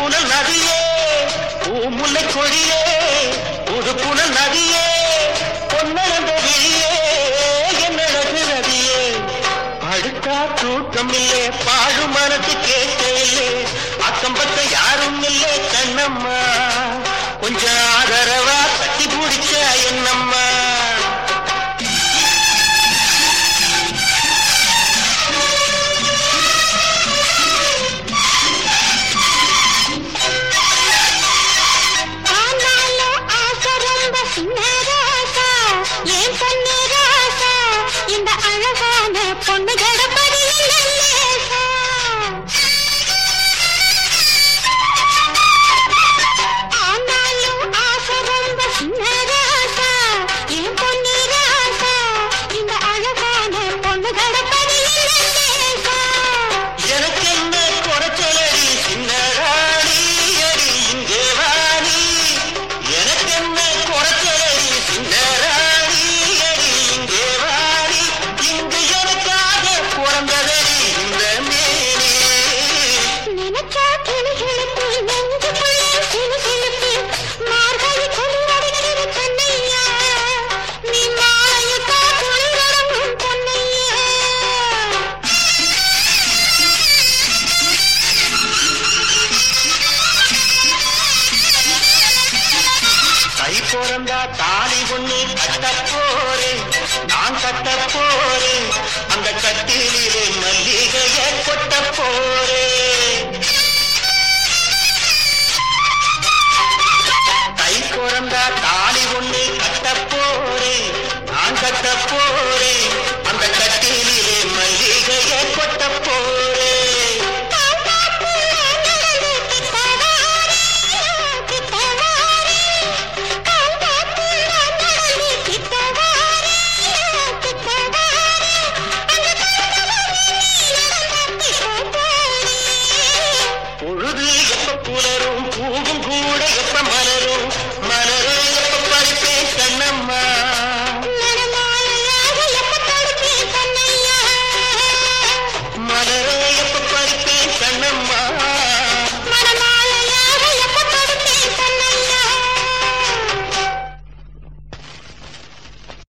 புனல் நதியே பூமுல்லை கொடியே புது புனல் நதியே பொன்னழந்த விழியே என்னழகு நதியே படுத்தா தூக்கம் இல்லே பாழு மனசு கேட்க இல்லே அக்கம் பக்கம் யாரும் இல்லே கண்ணம்மா கொஞ்சம் ஆதரவா தட்டி பிடிச்ச என்னம்மா பிறந்தா தாலி ஒண்ணு கட்ட போறேன் நான் கட்ட போறேன்